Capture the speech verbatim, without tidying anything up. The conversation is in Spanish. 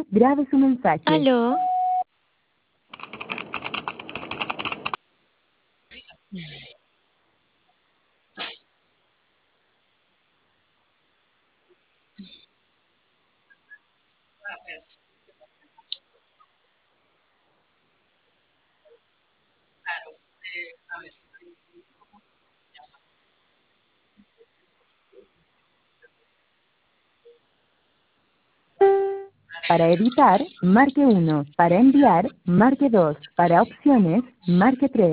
luego grabe su mensaje. ¿Aló? Para editar, marque uno. Para enviar, marque dos. Para opciones, marque tres.